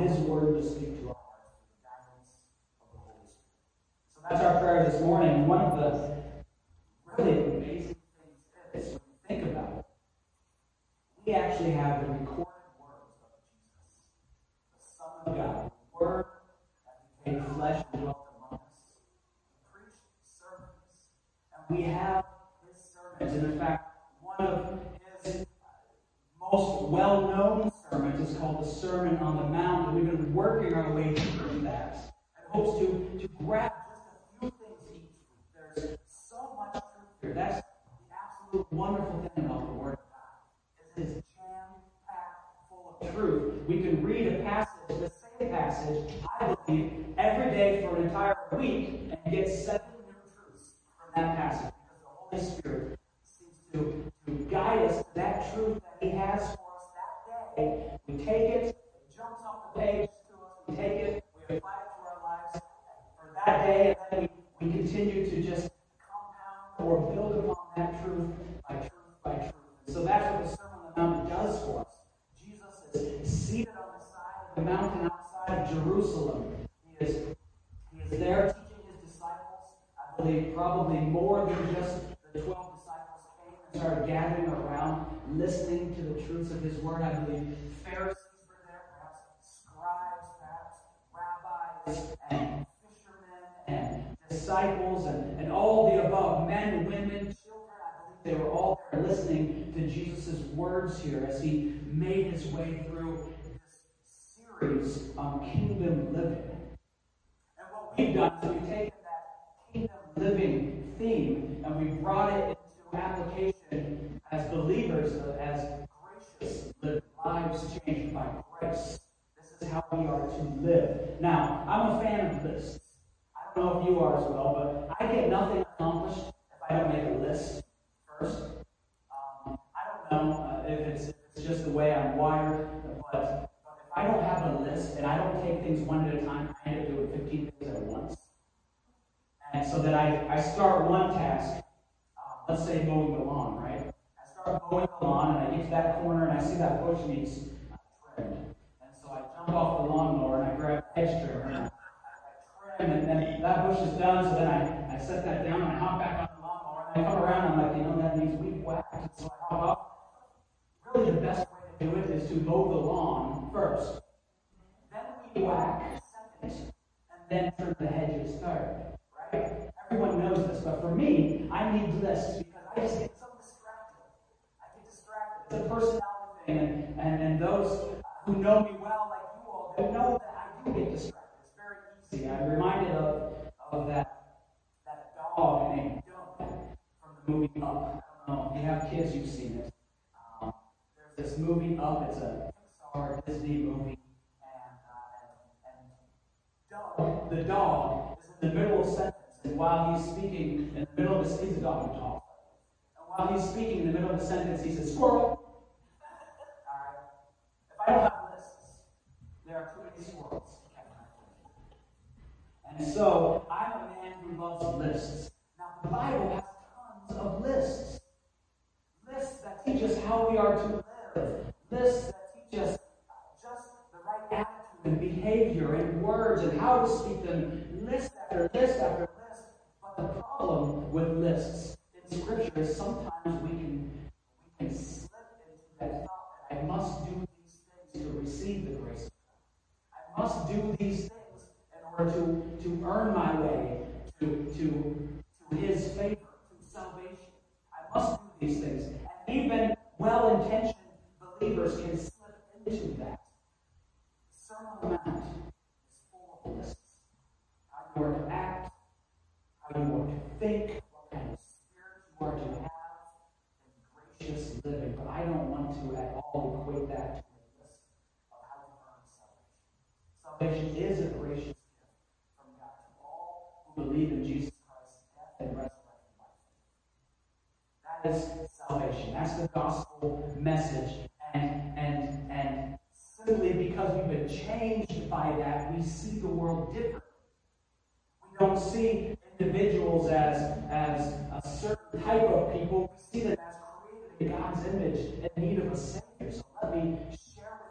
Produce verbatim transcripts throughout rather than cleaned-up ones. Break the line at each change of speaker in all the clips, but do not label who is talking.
His Word to speak to our hearts through the guidance of the Holy Spirit. So that's our prayer this morning. One of the really amazing things is, when you think about it, we actually have the recorded words of Jesus, the Son of God, the Word that became flesh and dwelt among us. He preached sermons, and we have His sermons. And in fact, one of His most well-known sermons is called the Sermon on the Mount, and we've been working our way through that in hopes to, to grab just a few things each week. There's so much truth here. That's the absolute wonderful thing about the Word of God, is it's jam-packed full of truth. We can read a passage, the same passage, I believe, every day for an entire week and get seven new truths from that passage, because the Holy Spirit seems to, to guide us to that truth that He has for us that day. We take it, it jumps off the page to us, we take it, we apply it to our lives for that day, and then we, we continue to just compound or build upon that truth by truth by truth. And so that's what the Sermon on the Mount does for us. Jesus is seated on the side of the mountain outside of Jerusalem. He is, he is there teaching His disciples. I believe probably more than just the twelve disciples came and started gathering around, listening to the truths of His Word. I believe Pharisees were there, perhaps scribes, perhaps rabbis, and fishermen, and disciples, and, and all the above, men, women, children. I believe they were all there listening to Jesus' words here as He made His way through this series on kingdom living. And what we've done is we've taken that kingdom living theme and we've brought it into application as believers, as gracious living, lives changed by grace. This is how we are to live. Now, I'm a fan of lists. I don't know if you are as well, but I get nothing accomplished if I don't make a list first. Um, I don't know uh, if, it's, if it's just the way I'm wired, but, but if I don't have a list and I don't take things one at a time, I end up doing fifteen things at once. And so then I, I start one task, uh, let's say mowing the lawn, right? I start mowing the lawn and I get to that corner and I see that bush needs uh, trimmed. And so I jump off the lawnmower and I grab a hedge trimmer and I, I trim, and then that bush is done, so then I, I set that down and I hop back on the lawnmower and I come around and I'm like, you know, that needs weed whacked. And so I hop off. Really the best way to do it is to mow the lawn first. Then weed whack second, and then trim the hedges third. Right? Everyone knows this, but for me, I need lists because I just get so distracted. I get distracted. It's a personality thing, and, and, and those who know me well, like you all, they know that I do get distracted. It's very easy. I'm reminded of, of that, that dog named Doug from the movie Up. I don't know if you have kids, you've seen it. Um, there's this movie Up. It's a Pixar Disney movie, and, uh, and, and Doug, the dog, is in the middle of a sentence. And while he's speaking in the middle of this, he's a dog who talks. And while he's speaking in the middle of the sentence, he says, "Squirrel." All right. If I don't have lists, there are too many squirrels to catch my attention. And so I'm a man who loves lists. Now the Bible has tons of lists. Lists that teach us how we are to live. Lists that teach us just the right attitude and behavior and words and how to speak them. List after list after list. The problem with lists in Scripture is sometimes we can we can slip into that thought that I must do these things to receive the grace of God. I must do these things in order to, to earn my way to, to, to His favor, to salvation. I must do these things. And even well-intentioned believers can slip into that. The Sermon on the Mount is full of lists. How you are to act, how you are to think, what kind of spirit you are to have in gracious living. But I don't want to at all equate that to a list of how to earn salvation. Salvation is a gracious gift from God to all who believe in Jesus Christ's death and resurrection by faith. That is salvation. That's the gospel message. And, and, and simply because we've been changed by that, we see the world differently. We don't see individuals as, as a certain type of people. We see them as created in God's image in need of a Savior. So let me share with you the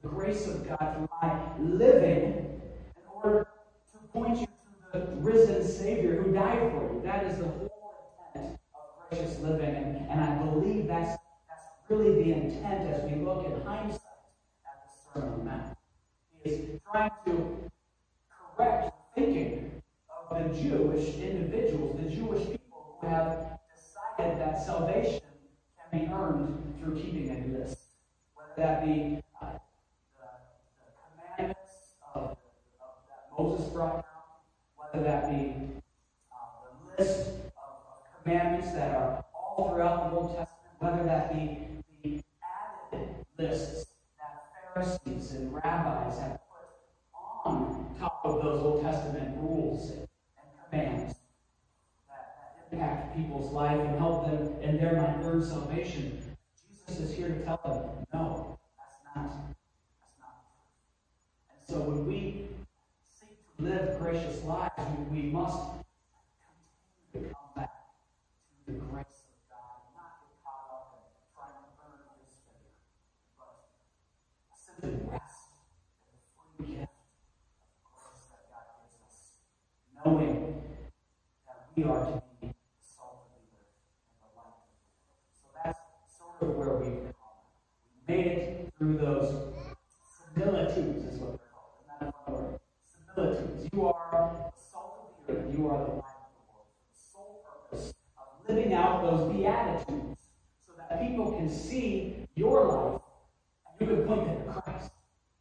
grace of God through my living in order to point you to the risen Savior who died for you. That is the whole intent of gracious living. And, and I believe that's, that's really the intent as we look in hindsight at the Sermon on the Mount. He is trying to correct the thinking of the Jewish individuals, the Jewish people who have decided that salvation can be earned through keeping a list. Whether that be uh, the, the commandments of, of that Moses brought down, whether that be uh, the list of, of commandments that are all throughout the Old Testament, whether that be the added lists that Pharisees and rabbis have put on top of those Old Testament rules and, and commands that, that impact people's life and help them in their mind earn salvation. Jesus is here to tell them, no, that's not, that's not true. And so when we seek to live gracious lives, we, we must continue to come back to the grace of God, and not get caught up in trying to earn His favor, but simply rest in the free gift of grace that God gives us, knowing that we are to be the salt of the earth and the light of the world. So that's sort of where we've come. We made it through those similitudes, is what they're called. Isn't that a fun word? Similitudes. You are the salt of the earth, you are the light of the world. The sole purpose of living out those beatitudes so that people can see your life and you can point them to Christ.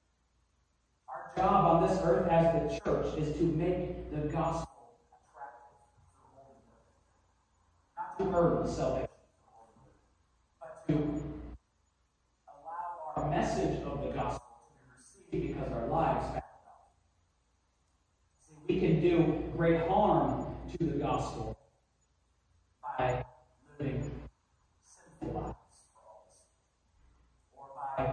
Our job on this earth as the church is to make the gospel attractive to the whole earth. Not to earn salvation, but to allow our message of the gospel to be received because our lives back it up. See, we can do great harm to the gospel by living sinful lives for all this, or by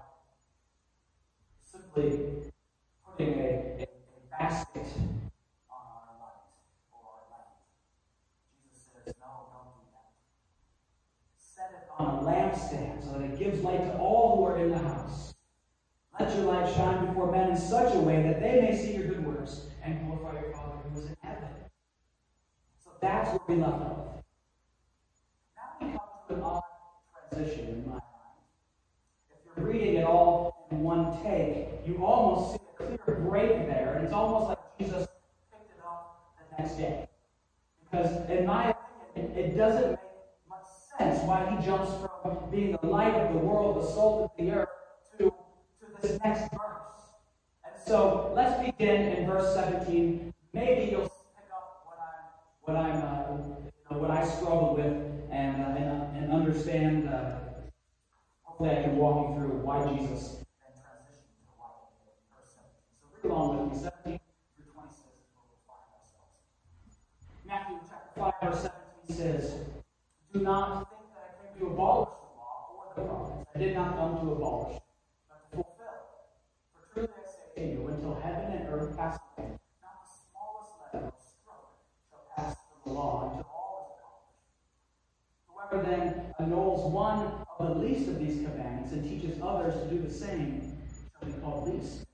simply putting a, a, a basket on our light or our lamp. Jesus says, no, don't do that. Set it on a lampstand so that it gives light to all who are in the house. Let your light shine before men in such a way that they may see your good works and glorify your Father who is in heaven. So that's what we left off. Now we come to an odd transition in my mind. If you're reading it all in one take, you almost see a clear break there, and it's almost like Jesus picked it up the next day. Because in my opinion, it doesn't make much sense why he jumps from being the light of the world, the salt of the earth, to, to this next verse. And so let's begin in verse seventeen. Maybe you'll pick up what I'm, what I'm, uh, you know, what I struggle with, and uh, and, uh, and understand. Uh, hopefully, I can walk you through why Jesus then transitioned to the light of verse seventeen. So read along with me, seventeen through twenty-six is where we'll find ourselves. Matthew chapter five, verse seventeen says, "Do not think that I came to abolish the law or the prophets. I did not come to abolish, but to fulfill. For truly I say to you, until heaven and earth pass away, not the smallest letter or stroke shall pass from the law until all is accomplished. Whoever then annuls one of the least of these commandments and teaches others to do the same shall be called least.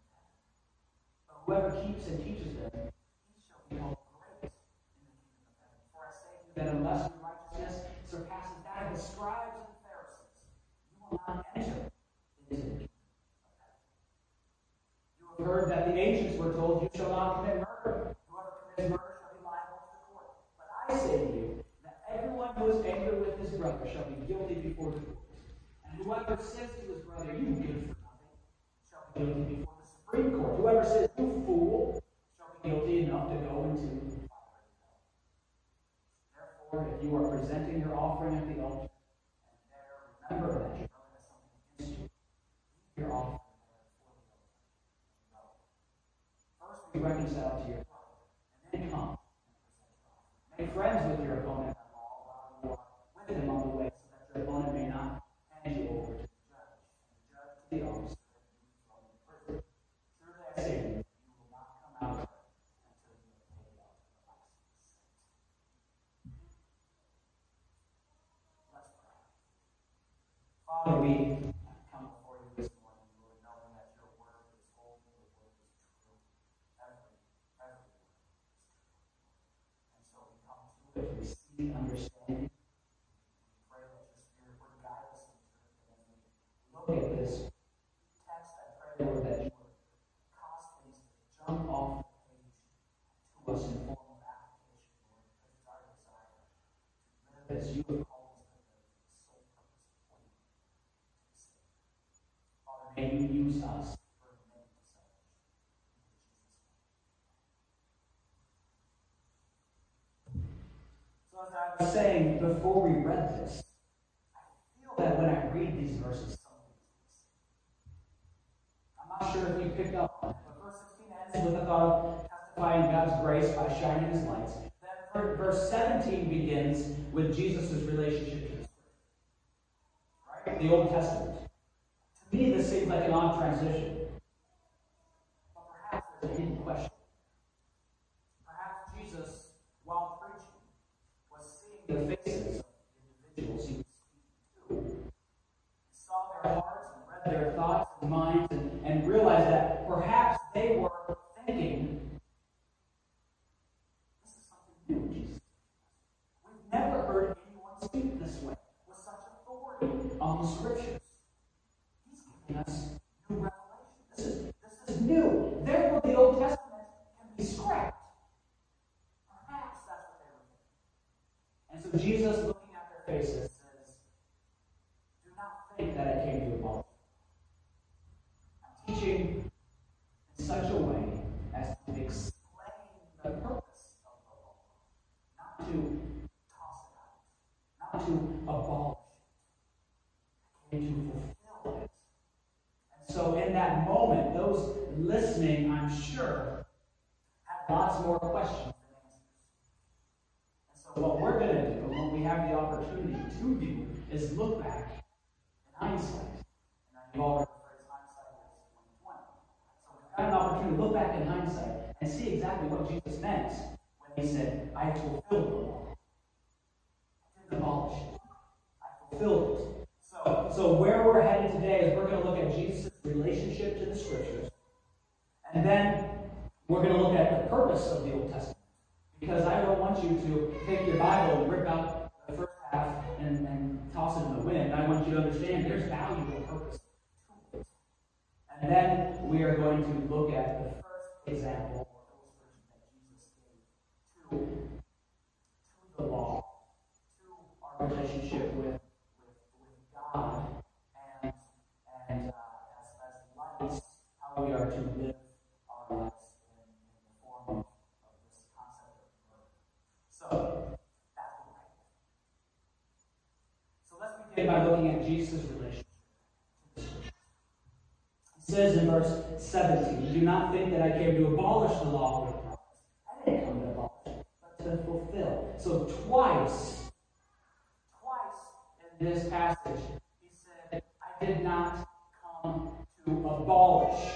But whoever keeps and teaches them, he shall be called great in the kingdom of heaven. For I say to you that unless your righteousness surpasses that of the scribes and Pharisees, you will not enter into the kingdom of heaven. You have heard that the ancients were told, you shall not commit murder. Whoever commits murder shall be liable to the court. But I say to you that everyone who is angry with his brother shall be guilty before the court. And whoever says to his brother, you good for nothing, shall be guilty before the Supreme Court. Whoever says, you fool, shall be guilty enough to go into the fire of hell. Therefore, if you are presenting your offering at the altar, and there remember that your brother has something against you, leave your offering there before the altar, and go. First be reconciled to your brother, and then come and present your offering. Make friends with your opponent at law while you are with him on the way, so that your opponent may not hand you over to the judge, and the judge to the officer, and you thrown in prison. Truly I say to you, you will not come out of it until you have paid out the last cent. Let's pray. Father, we come before you this morning, Lord, knowing that seek understanding. Pray that your Spirit would guide us in truth. And as we look at this text, I pray, Lord, that you would cause things to jump off the page to us in form of application, Lord, because it's our desire to live as you have called us to live for the sole purpose of pointing to the Savior. Father, may you use us for many disciples. So as I was saying before we read this, I feel that when I read these verses, something is missing. I'm not sure if you picked up on it, but verse sixteen ends with the thought of testifying God's grace by shining his lights. Then verse seventeen begins with Jesus' relationship to the Scripture. Right? The Old Testament. To me, this seems like an odd transition. But perhaps there's a hidden question. Perhaps Jesus, while preaching, was seeing the faces of the individuals he was speaking to. He saw their hearts and read their thoughts and minds and, and realized that perhaps they were thinking, this is something new, Jesus. We've never heard anyone speak this way with such authority on the Scriptures. He's giving us new revelation. This is, this is new. Therefore, the Old Testament can be scrapped. Perhaps that's what they were thinking. And so Jesus, looking at their faces, says, do not think that I came to abolish. I'm teaching in such a way as to explain the purpose of the law, not to toss it out, not to abolish it. I came to fulfill it. And so in that moment, those listening, I'm sure, had lots more questions than answers. And so what we're going to do, what we have the opportunity to do, is look back in hindsight. And you've all heard the phrase hindsight is twenty twenty. So we've got an opportunity to look back in hindsight and see exactly what Jesus meant when he said, I fulfilled the law. I didn't abolish it. I fulfilled it. So, so where we're headed today is we're going to look at Jesus' relationship to the Scriptures. And then we're going to look at the purpose of the Old Testament. Because I don't want you to take your Bible and rip out the first half and, and toss it in the wind. I want you to understand there's valuable purpose to it. And then we are going to look at the first example or illustration that Jesus gave to, to the law, to our relationship with, with, with God, and, and uh, as, as lights, how we are to live our lives in, in the form of, of this concept of murder. So, that's what we're going to do. So let's begin by looking at Jesus' relationship to the Scriptures. It says in verse seventeen, do not think that I came to abolish the law or the prophets. I didn't come to abolish it, but to fulfill. So twice, twice in this passage, he said, I did not come to abolish.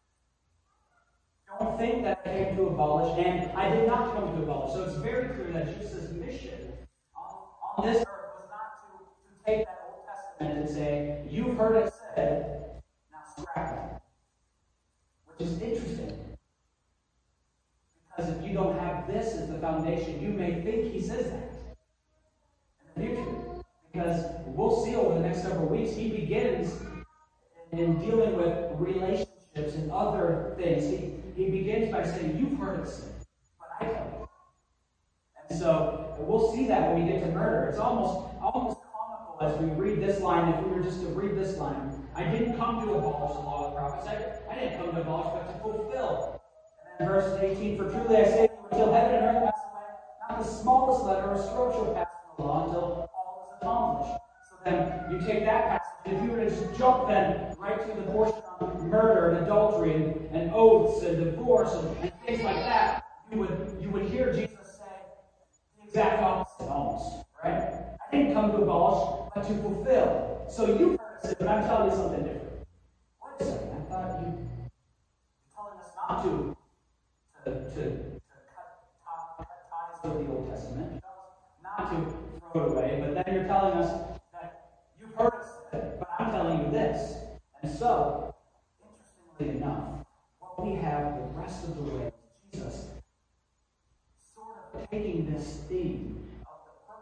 Don't think that I came to abolish, and I did not come to abolish. So it's very clear that Jesus' mission on, on this earth was not to, to take that Old Testament and say, you've heard it said, now scrap it. Which is interesting. Because if you don't have this as the foundation, you may think he says that in the future. Because we'll see over the next several weeks, he begins in dealing with relationships and other things. He, he begins by saying, you've heard it said, but I tell you. And so we'll see that when we get to murder. It's almost, almost comical as we read this line, if we were just to read this line. I didn't come to abolish the law of the prophets. I, I didn't come to abolish, but to fulfill. And then verse eighteen, for truly I say to you, until heaven and earth pass away, not the smallest letter or stroke shall pass from the law until all is accomplished. So then you take that passage, if you were to just jump then right to the portion on murder and adultery and, and oaths and divorce and, and things like that, you would you would hear Jesus say the exact opposite almost, right? I didn't come to abolish, but to fulfill. So you heard it said, but I'm telling you something different. Wait a second, I thought you were telling us not to, to, to, to cut, top, cut ties with the Old Testament, not to throw it away, but then you're telling us that you've heard it said, but I'm telling you this. And so, interestingly enough, what we have the rest of the way is Jesus sort of taking this theme of the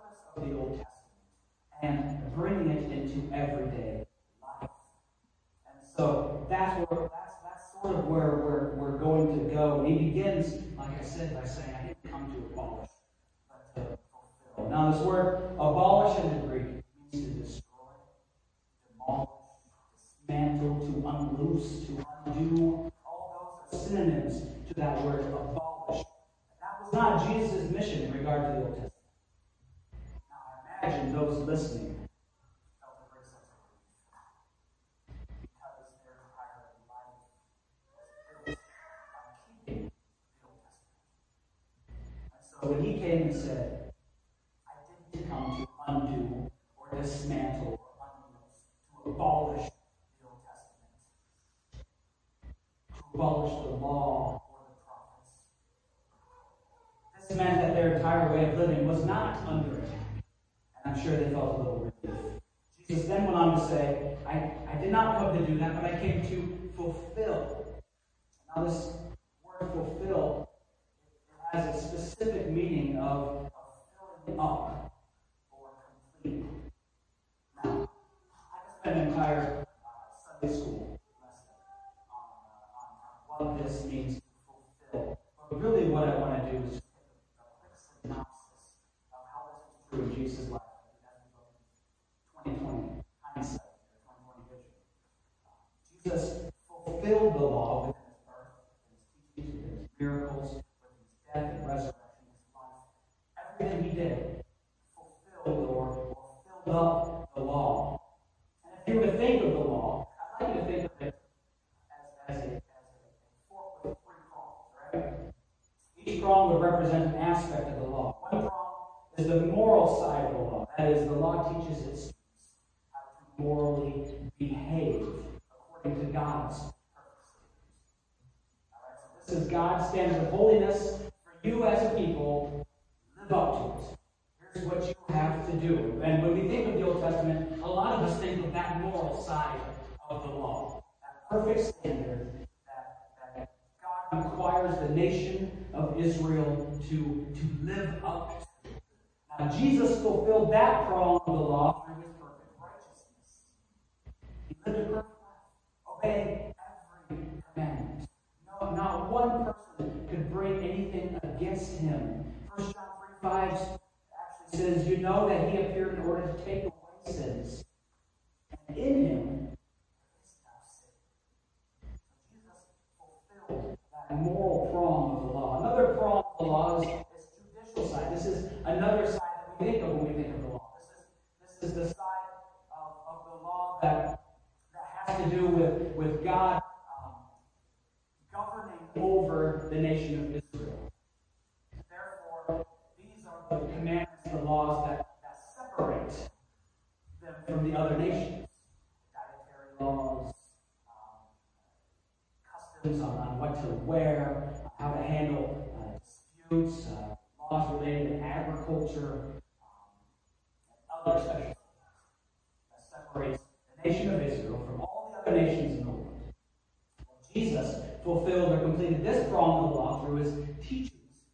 and bringing it into everyday life. And so that's where that's that's sort of where we're we're going to go. And he begins, like I said, by saying, I didn't come to abolish, but to fulfill. Now this word abolish in the Greek means to destroy, demolish, dismantle, to unloose, to undo. All those are synonyms to that word abolish. And that was not Jesus' mission in regard to the Old Testament. Now I imagine those listening felt a great sense of relief, because their entire life was built on keeping the Old Testament. And so when he came and said, I didn't come to undo or dismantle or unloose, to abolish the Old Testament, to abolish the law or the prophets. This meant that their entire way of living was not under attack. And I'm sure they felt a little relief. Jesus then went on to say, I, I did not come to do that, but I came to fulfill. Now this word fulfill, it has a specific meaning of, of filling up or completing. Now, I could spend an entire uh, Sunday school lesson on, uh, on, on what this means to fulfill. But really what I want to do is just take a, a quick synopsis of how this was true in Jesus' life as we look at twenty twenty hindsight, or twenty twenty vision. Uh, Jesus fulfilled the law within his birth, within his teachings, within his miracles, within his death and resurrection, his life. Everything he did fulfilled or, or filled up the law. And if you were to think of the law, I'd like you to think of it as, as, a, as a fork with three prongs, right? Each prong would represent an aspect of the law. One prong is the moral side of the law. That is, the law teaches its students how to morally behave according to God's perfect standards. All right, so this is God's standard of holiness for you as a people. Live up to it. Here's what you have to do. And when we think of the Old Testament, a lot of us think of that moral side of the law, that perfect standard that, that God requires the nation of Israel to, to live up to. Now, Jesus fulfilled that prong of the law through his perfect righteousness. He lived a perfect life, obeying every commandment. No, not one person could bring anything against him. First John three five actually says, you know that he appeared in order to take away sins. And in him there is no sin. So Jesus fulfilled that moral prong of the law. Another prong of the law is this judicial side. This is another side that we think of when we think of the law. This is, this is the side of, of the law that, that has to do with, with God um, governing over the nation of Israel. Therefore, these are the commandments, the laws that, that separate them from the other nations. Dietary laws, um, customs on, on what to wear, how to handle uh, disputes, uh, laws related to agriculture, um, and other special laws that separates the nation of Israel from all the other nations in the world. Well, Jesus fulfilled or completed this prong of the law through his teachings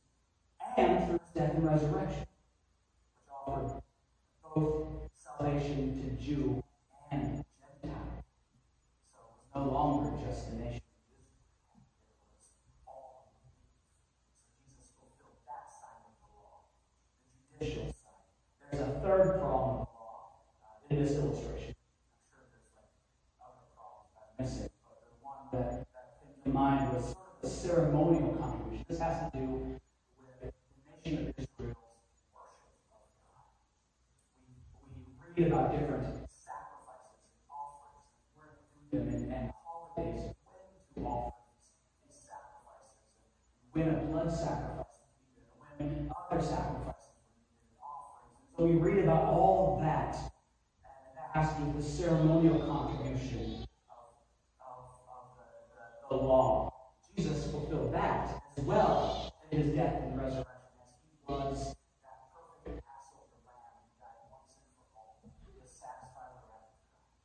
and through his death and resurrection, which offered both salvation to Jew and Gentile. So it was no longer just the nation of Israel, it was all of the people. So Jesus fulfilled that side of the law, the judicial side. There's a third prong of the law uh, in this illustration. I'm sure there's like other prongs that I'm missing, but the one that, that came to mind was sort of the ceremonial contribution. This has to do with the nation of Israel's worship of God. We, we read about different sacrifices and offerings and where to do them, and, and holidays, when to offer these, these sacrifices, and when a blood sacrifice is needed, and when other sacrifices are needed, and offerings. And so we read about all of that, and that has to do with the ceremonial contribution of, of, of the, the, the law. Jesus fulfilled that as well in his death and resurrection, as he was that perfect Passover lamb who died once and for all to satisfy the wrath of God.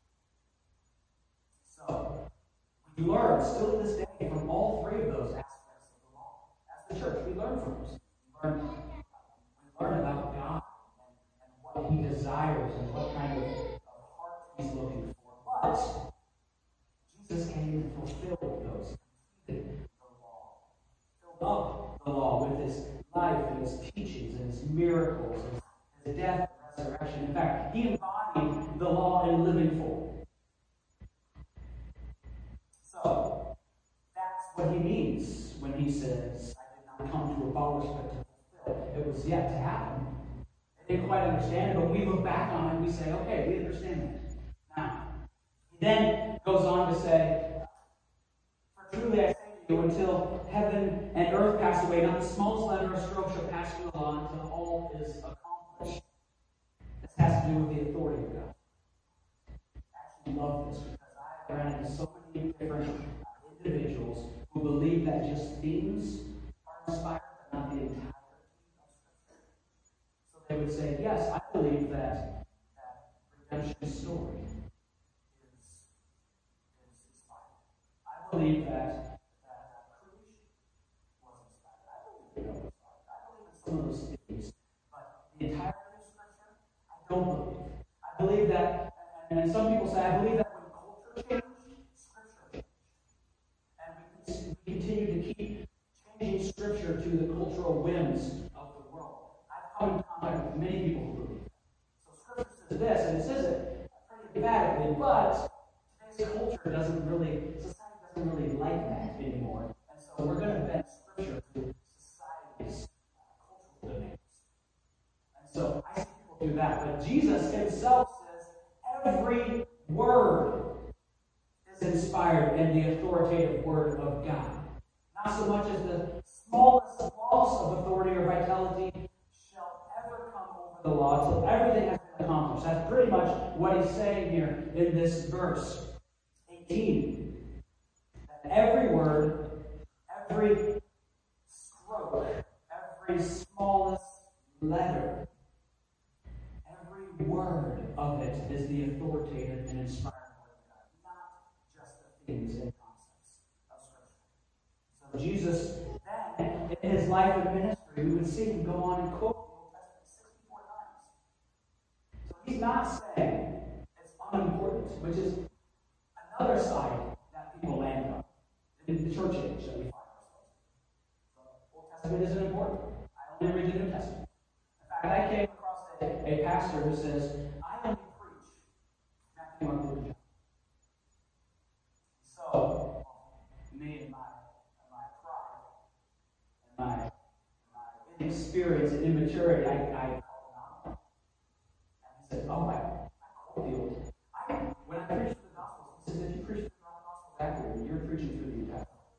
So, we learn still to this day from all three of those aspects of the law. As the church, we learn from them. We learn, we learn about God and, and what he desires. desires and what kind of, of heart he's looking for. But Jesus came and fulfilled those, completed the law, filled up the law with his life and his teachings and his miracles and his death and resurrection. In fact, he embodied the law in living form. So, that's what he means when he says, I did not come to abolish but to fulfill. It was yet to happen. They didn't quite understand it, but we look back on it and we say, okay, we understand that. Now, he then goes on to say, for truly I say to you, until heaven and earth pass away, not the smallest letter or stroke shall pass through the law until all is accomplished. This has to do with the authority of God. I actually love this because I have ran into so many different individuals who believe that just themes are inspired, but not the entirety of Scripture. So they would say, yes, I believe that that redemption story is, is inspired. I believe that, that uh, creation was inspired. I believe that was inspired. I believe in some of those themes, but the entirety of Scripture, I don't believe. I believe that, and, and some people say, I believe that when culture changed, Scripture changed. And we, we continue to keep changing Scripture to the cultural whims of the world. I've come in contact with many people who believe that. So Scripture says this, and it says it pretty emphatically, but today's culture doesn't really, society doesn't really like that anymore. And so we're going to bend Scripture to society's uh, cultural demands. And so I see people do that. But Jesus himself says every word is inspired in the authoritative word of God. Not so much as the smallest loss of authority or vitality shall ever come over the law until everything has been accomplished. That's pretty much what he's saying here in this verse eighteen. That every word, every stroke, every smallest letter, every word of it is the authoritative and inspired word of God, not just the things and concepts of Scripture. So Jesus, then, in his life and ministry, we would see him go on and quote the Old Testament sixty-four times. So he's not saying it's unimportant, which is another side that people land on in the church age that we find ourselves in. The Old Testament isn't important. I only read the New Testament. In fact, I came across a, a pastor who says, I only preach Matthew, Mark, Luke, John. So, me and my, and my pride and my, my inexperience and immaturity, I, I called him out. And he said, oh, I, I quote the Old Testament. I, when I preach the Gospels, he says, if you preach the Gospels accurately, you're preaching through the entire Bible.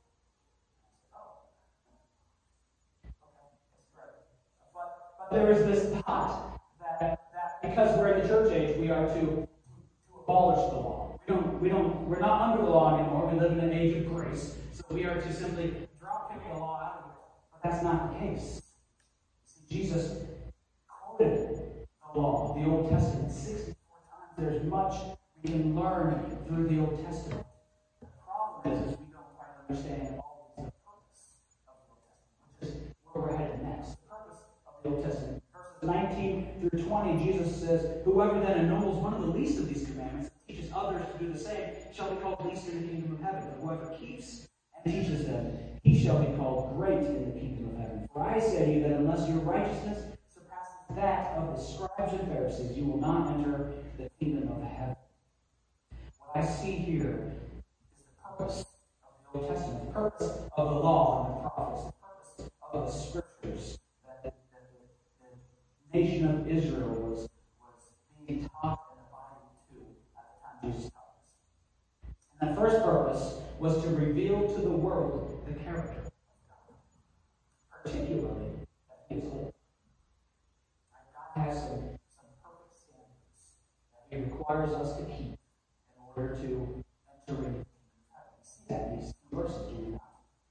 There is this thought that, that because we're in the church age, we are to, to abolish the law. We don't, we don't, we're not under the law anymore. We live in an age of grace. So we are to simply drop the law out of here. But that's not the case. See, Jesus quoted the law, the Old Testament, sixty-four times. There's much we can learn through the Old Testament. The problem is, is we don't quite understand all the purpose of the Old Testament, which is where we're headed next. The Old Testament. Verses nineteen through twenty, Jesus says, whoever then annuls one of the least of these commandments and teaches others to do the same shall be called least in the kingdom of heaven. But whoever keeps and teaches them, he shall be called great in the kingdom of heaven. For I say to you that unless your righteousness surpasses that of the scribes and Pharisees, you will not enter the kingdom of heaven. What I see here is the purpose of the Old Testament, the purpose of the law and the prophets, the purpose of the scriptures. The nation of Israel was, was being taught and abiding to at the time Jesus taught us. And the first purpose was to reveal to the world the character of God, particularly that He is holy. God has some, some perfect standards that He requires us to keep in order to enter into the kingdom of heaven. We see that in these verses, do we not?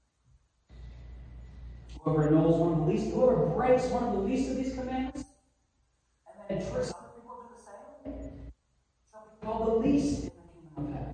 Whoever annuls one of the least, whoever breaks one of the least of these commandments, and then tricks other people to do the same, shall be called the least in the kingdom of heaven.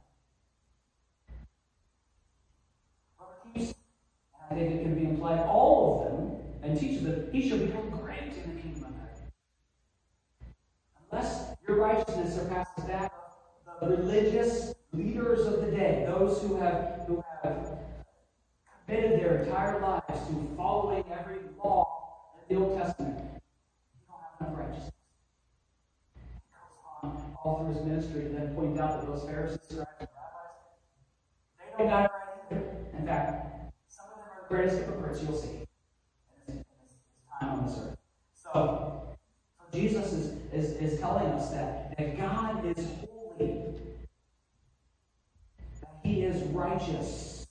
Whoever keeps, and I think it can be implied, all of them, and teaches them, he shall become great in the kingdom of heaven. Unless Your righteousness surpasses that of the religious leaders of the day, those who have, who have committed their entire lives to following every law in the Old Testament. You don't have enough righteousness. He goes on all through his ministry to then point out that those Pharisees, scribes, and rabbis, they don't got it right either. In fact, some of them are the greatest hypocrites you'll see in his, in his time on this earth. So, so Jesus is, is, is telling us that, that God is holy, that he is righteous.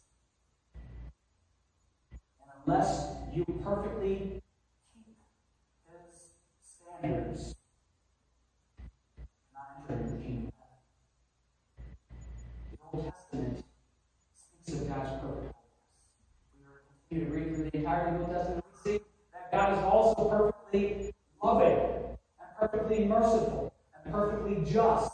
And unless you perfectly keep his standards, you're not entering the kingdom of heaven. The Old Testament speaks of God's perfect holiness. We are continue to read through the entire Old Testament. We see that God is also perfectly loving and perfectly merciful and perfectly just.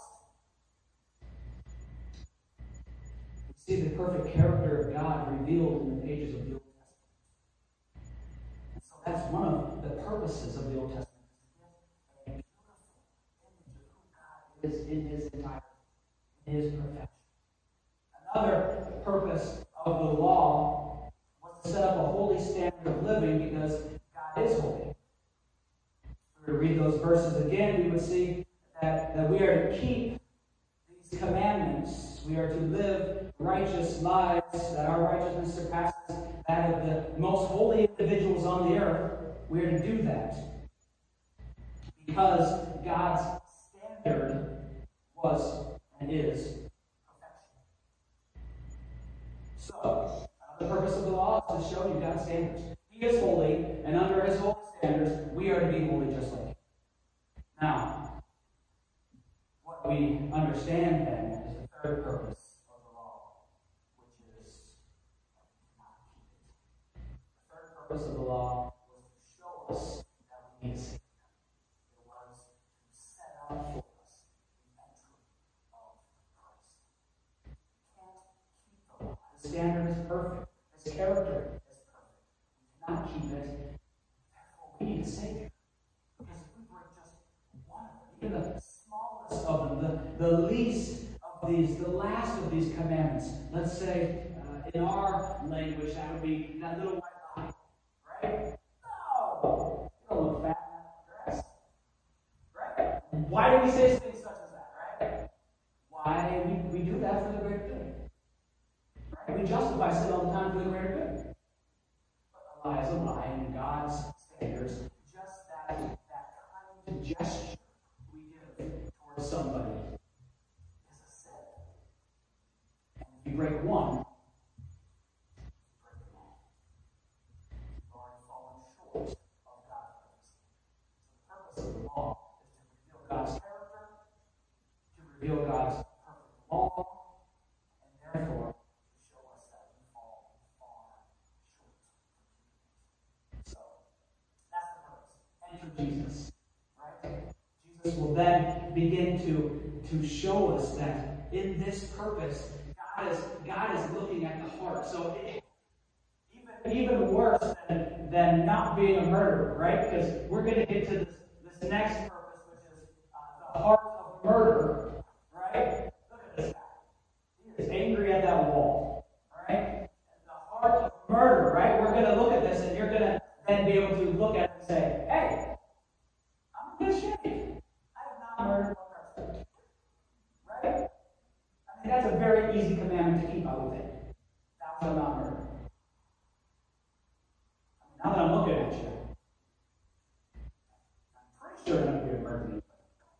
We see the perfect character of God revealed in the pages of the Old Testament. And so that's one of the purposes of the Old Testament. A beautiful image of who God is in his entirety, in his perfection. Another purpose of the law was to set up a holy standard of living because God is holy. If we were to read those verses again, we would see that, that we are to keep these commandments. We are to live righteous lives, that our righteousness surpasses that of the most holy individuals on the earth. We are to do that because God's standard was and is perfection. So, the purpose of the law is to show you God's standards. He is holy, and under his holy standards, we are to be holy just like him. Now, what we understand then is the third purpose of the law, which is not keep it. The third purpose of the law was to show us that we need a Savior. It was to set out for us the entry of Christ. You can't keep the law. The standard is perfect. His character is perfect. We cannot keep it. Therefore, we need a Savior. Because if we break just one of them, even the smallest of them, the, the least of these, the last of these commandments, let's say uh, in our language, that would be that little white lie, right? No! You don't look fat in that dress. Right? Why do we say things such as that, right? Why we, we do that for the greater good. Right? We justify sin all the time for the greater good. But a lie is a lie in God's standards. Just that, that kind of gesture we give towards somebody is a sin. And if you break one, you break them all. You've already fallen short of God's purpose. So the purpose of the law is to reveal God's character, to reveal God's perfect law, and therefore to show us that we fall far short. So that's the purpose. Enter Jesus. Right? Jesus will then begin to, to show us that in this purpose, God is, God is looking at the heart. So it, even, even worse than, than not being a murderer, right? Because we're going to get to this, this next purpose, which is uh, the heart of murder, right? Look at this guy. He is angry at that wall, right? The heart of murder, right? We're going to look at this, and you're going to then be able to look at it and say, hey, I'm in good shape. I have not murdered one person. Right? I mean, that's a very easy commandment to keep, I would think. Thou shalt not murder. I mean, now that I'm looking at you, I'm pretty sure none of you have murdered anybody.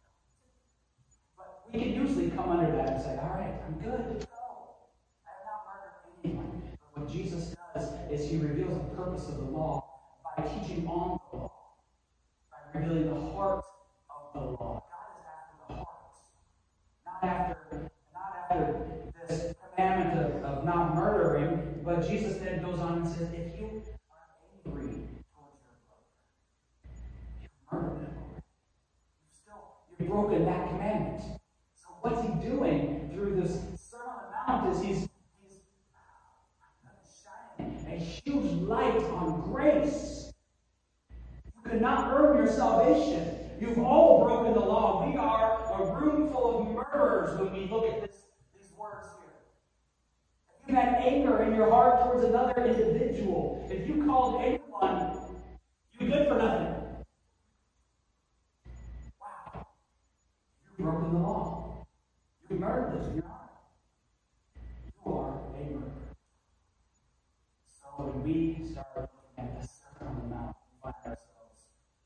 But we can usually come under that and say, all right, I'm good to go. I have not murdered anyone. But what Jesus does is he reveals the purpose of the law by teaching on the law, by revealing the heart of the law. God is after the heart, not after, not after this commandment of, of not murdering. But Jesus then goes on and says, if you are angry towards your brother, you've murdered him already. You've still you've broken that commandment. So what's he doing through this Sermon on the Mount is he's he's shining a huge light on grace. You cannot earn your salvation. You've all broken the law. We are, murderers when we look at this, these words here. If you had anger in your heart towards another individual, if you called anyone, you're good for nothing. Wow. You've broken the law. You murdered them. You're not. You are a murderer. So when we start looking at this Sermon on the Mount, we find ourselves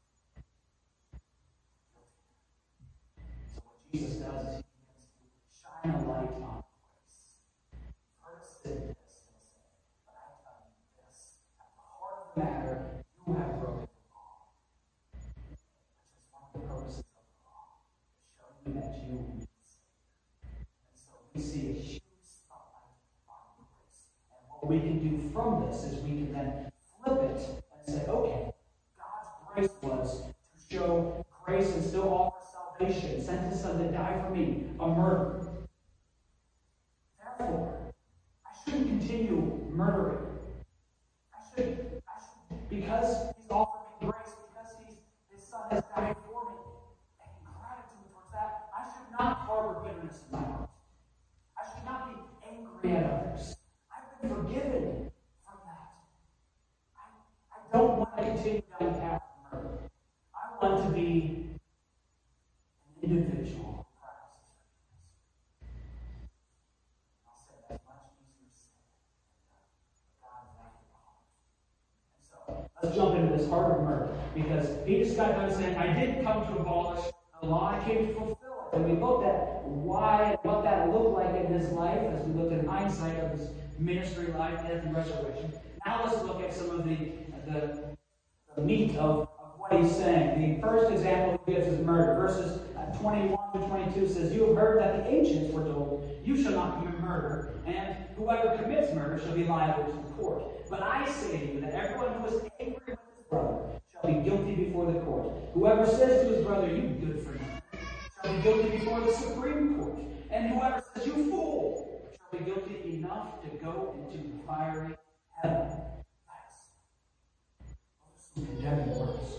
guilty. So what Jesus does is he begins to shine a light on the place. You've heard us say this, he'll say, but I tell you this, at the heart of the matter, you have broken the law. Which is one of the purposes of the law, to show you that you need a Savior. And so we see a huge spotlight on grace. And what we can do from this is we can then flip it and say, okay, God's grace was to show grace and still offer salvation, sent his son to die for me, a murderer. Therefore, I shouldn't continue murdering. I should, I should, because he's offered me grace, because he's, his son has died for me, and in gratitude towards that, I should not harbor bitterness in my heart. I should not be angry at others. I've been forgiven from that. I, I don't want to continue down the path of murder. I want to be an individual who practices forgiveness. I'll say that's much easier said than done. But God is after the heart. And so let's jump into this heart of murder, because he just got done saying, I didn't come to abolish the law, I came to fulfill it. And we looked at why, what that looked like in his life as we looked in hindsight of his ministry life, death, and resurrection. Now let's look at some of the, the, the meat of, of what he's saying. The first example he gives is murder. Verses twenty-one to twenty-two says, you have heard that the ancients were told, you shall not commit murder, and whoever commits murder shall be liable to the court. But I say to you that everyone who is angry with his brother shall be guilty before the court. Whoever says to his brother, you good for nothing, shall be guilty before the Supreme Court. And whoever says, you fool, shall be guilty enough to go into the fiery hell. That's those are some condemning words.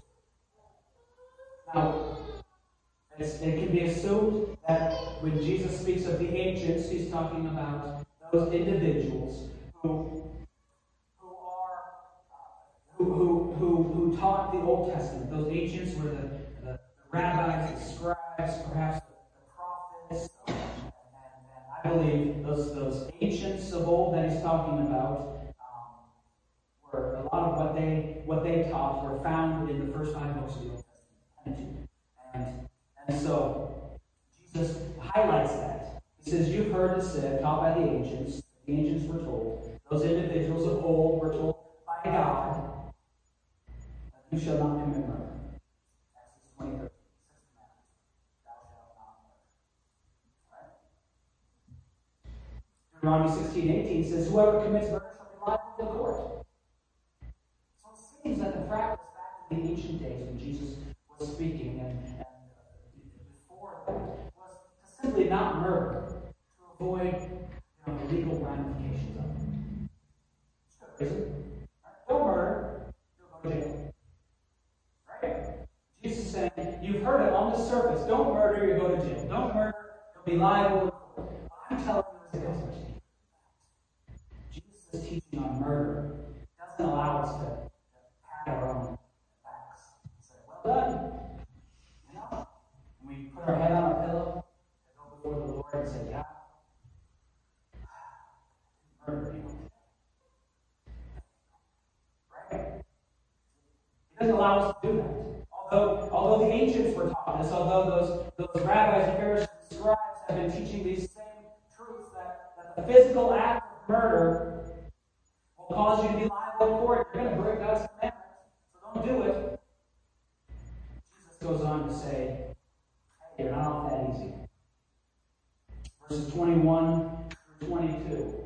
Now, it's, it can be assumed that when Jesus speaks of the ancients, he's talking about those individuals who, who are uh, who, who, who, who taught the Old Testament. Those ancients were the, the, the rabbis, the scribes, perhaps the, the prophets. And, and, and I believe those, those ancients of old that he's talking about um, were a lot of what they what they taught were found in the first five books of the Old Testament. And And so, Jesus highlights that. He says, you've heard it said, taught by the ancients, the ancients were told, those individuals of old were told by God, that you shall not commit murder. Exodus twenty, thirteen, sixth commandment, thou shalt not murder. Right? Deuteronomy sixteen, eighteen says, whoever commits murder shall be liable to the court. So it seems that the practice back in the ancient days when Jesus was speaking and, and was to simply not murder, to avoid you know, the legal ramifications of it. It's good reason. Right? Don't murder, you'll go to jail. Right? Jesus is saying, you've heard it on the surface. Don't murder, you'll go to jail. Don't murder, you'll be liable. I'm telling you this goes much deeper. Jesus' teaching on murder doesn't allow us to, to pat our own backs and say, well done. You know? We put our head on our pillow and go before the Lord and say, God, I didn't murder anyone today. Right? He doesn't allow us to do that. Although, although the ancients were taught this, although those, those rabbis and Pharisees and scribes have been teaching these same truths, that, that the physical act of murder will cause you to be liable in court. You're going to break God's commandments, so don't do it. Jesus goes on to say, you're not off that easy. Verses twenty-one through twenty-two.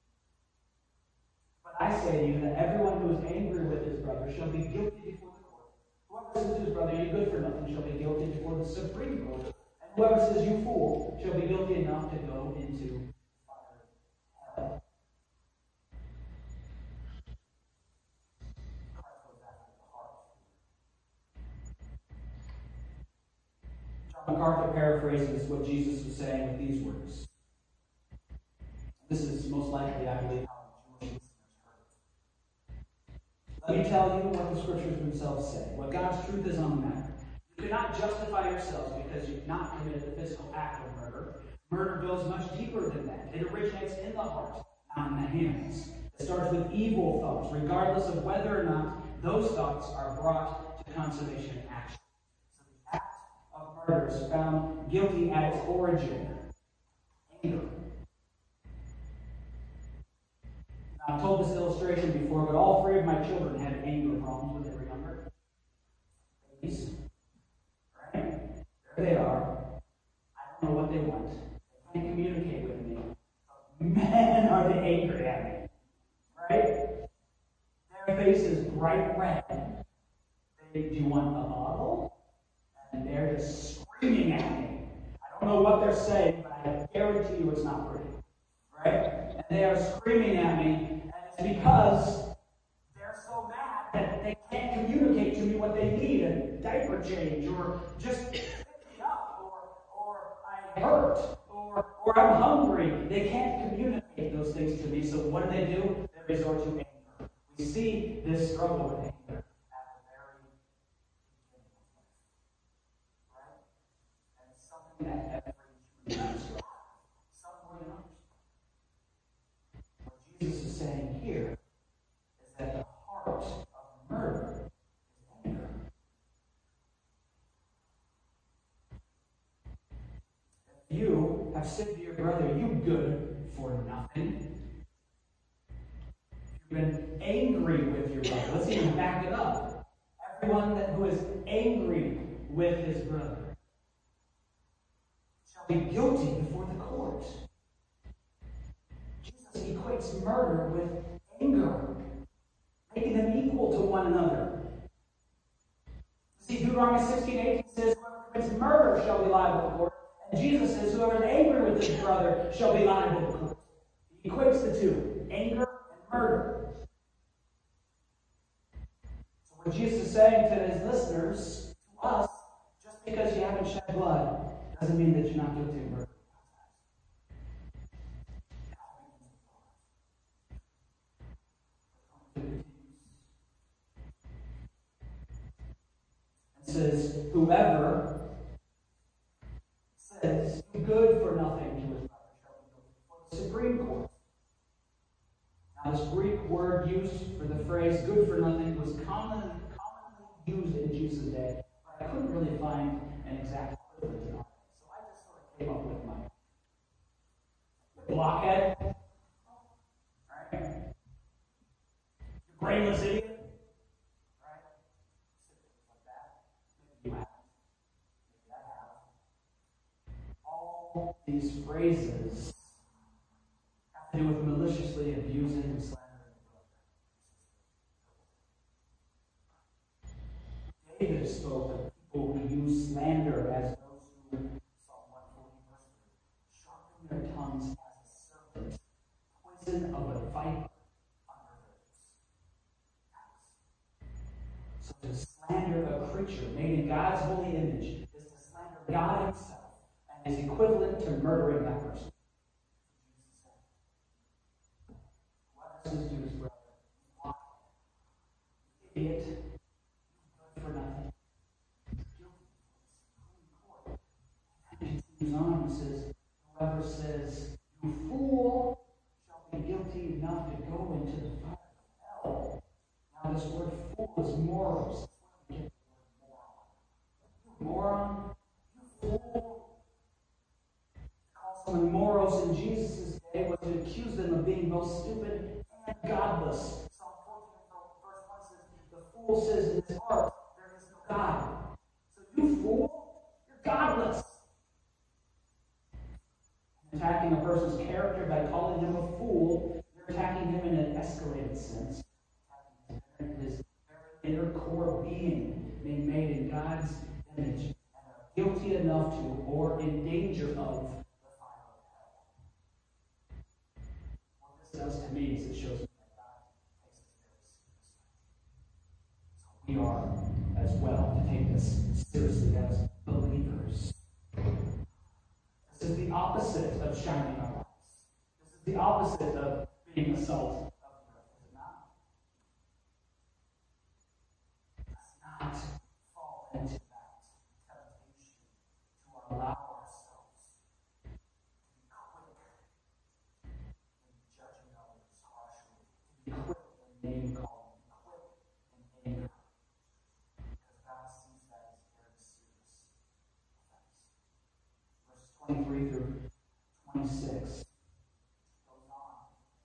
But I say to you that everyone who is angry with his brother shall be guilty before the court. Whoever says to his brother, you good for nothing, shall be guilty before the Supreme Court. And whoever says, you fool, shall be guilty enough to go into fiery hell. Christ goes after the heart. MacArthur paraphrases what Jesus was saying with these words. This is most likely, I believe, how the Jewish listeners heard it. Let me tell you what the scriptures themselves say, what God's truth is on the matter. You cannot justify yourselves because you've not committed the physical act of murder. Murder goes much deeper than that. It originates in the heart, not in the hands. It starts with evil thoughts, regardless of whether or not those thoughts are brought to consummation in action. So the act of murder is found guilty at its origin. Anger. Now, I've told this illustration before, but all three of my children had anger problems when they were younger. Babies. Right? There they are. I don't know what they want. They can't communicate with me. Man, are they angry at me. Right? Their face is bright red. They, do you want a bottle? And they're just screaming at me. I don't know what they're saying, but I guarantee you it's not pretty. Right? And they are screaming at me, and it's because they're so mad that they can't communicate to me what they need, a diaper change, or just pick me up, or, or I hurt, or, or I'm hungry. They can't communicate those things to me, so what do they do? They resort to anger. We see this struggle with anger at the very beginning of life. Right? And it's something that every human being struggles with, some more than others. What Jesus is saying here is that the heart of murder is anger. If you have said to your brother, "You good for nothing," you've been angry with your brother. Let's even back it up. Everyone that who is angry with his brother shall be guilty before the court. Jesus equates murder with anger, making them equal to one another. See, Deuteronomy sixteen eighteen says, "Whoever commits murder shall be liable to court." And Jesus says, "Whoever is angry with his brother shall be liable to court." He equates the two, anger and murder. So what Jesus is saying to his listeners, to us, just because you haven't shed blood, doesn't mean that you're not guilty of murder. It says, whoever says good for nothing to his brother shall be guilty before the Supreme Court. Now, this Greek word used for the phrase good for nothing was common, commonly used in Jesus' day, but I couldn't really find an exact equivalent in our day. So I just sort of came up with my blockhead, right? You brainless idiot. You have. Maybe I have. All these phrases have to do with maliciously abusing and slandering the brother. David spoke of people who use slander as those who, Psalm one forty, verse three, sharpen their tongues as a serpent, poison of a viper under their lips. So to slander a creature made in God's holy image is to slander God himself and is equivalent to murdering that person. Whoever says to his brother, "You idiot, you good for nothing," he's guilty before the Supreme Court. And he continues on and says, whoever says, "You fool," shall be guilty enough to go into the fire of hell. Now this word fool is moros. Moron, you fool. To call someone moros in Jesus' day was to accuse them of being both stupid and godless. Psalm fourteen, verse one says, "The fool says in his heart, there is no God." So you fool, you're godless. Attacking a person's character by calling him a fool, you're attacking him in an escalated sense. Attacking his very inner core being, being made in God's image, and are guilty enough to, or in danger of, the fire of hell. What this does to me is it shows me that God takes this very seriously. So we are, as well, to take this seriously as believers. the opposite of shining our lights. This is the opposite of being the salt of the earth, is it not? Let's not fall into that temptation to allow ourselves to be quick in judging others harshly, to be quick in name calling, to be quick in anger, because God sees that as very serious offense. Verses twenty-three through twenty-six goes on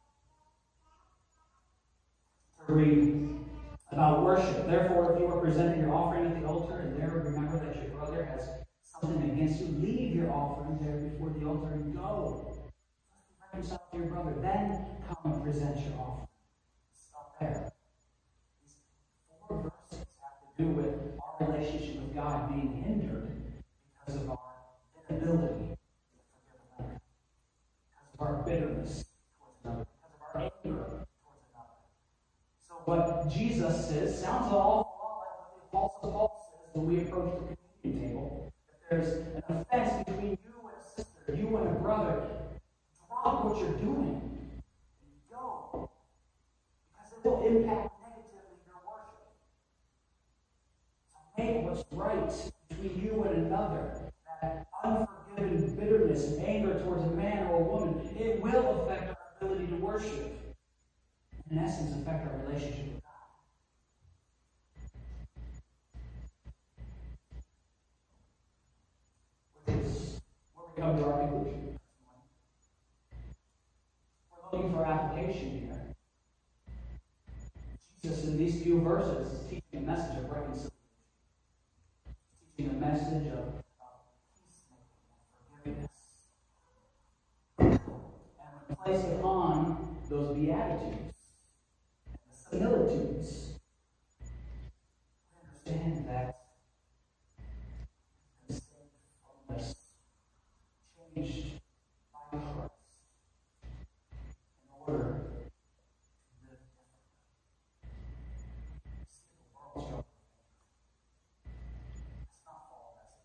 to read about worship. Therefore, if you are presenting your offering at the altar and there remember that your brother has something against you, leave your offering there before the altar and go. Reconcile to your brother. Then come and present your offering. Stop there. These four verses have to do with our relationship with God being hindered because of our inability to forgive another, because of our bitterness towards another, because of our anger towards another. So what Jesus says sounds an awful lot like what the Apostle Paul says when we approach the communion table. If there's an offense between you and a sister, you and a brother, drop what you're doing and go, because it will impact negatively your worship. So make what's right between you and another. That unforgiven bitterness and anger towards a man or a woman, it will affect our ability to worship. In essence, affect our relationship with God. Which is where we come to our conclusion. We're looking for application here. Jesus, in these few verses, is teaching a message of reconciliation. Teaching a message of and place upon those beatitudes and the similitudes. We understand that the state from this changed by Christ in order to live differently. See the world struggle. Let's not fall that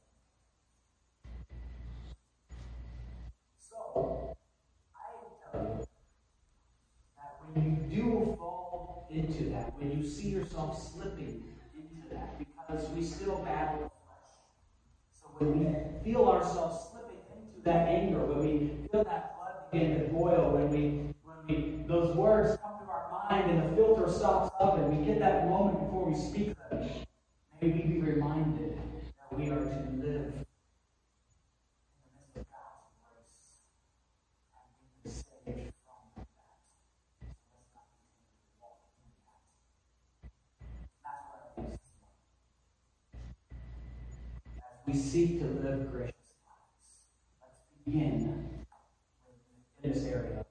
same. So, I tell you that when you do fall into that, when you see yourself slipping into that, because we still battle the flesh. So when we feel ourselves slipping into that anger, when we feel that blood begin to boil, when we when we those words come to our mind and the filter stops up and we get that moment before we speak them, may we be reminded that we are to live we seek to live gracious lives. Let's begin in this area.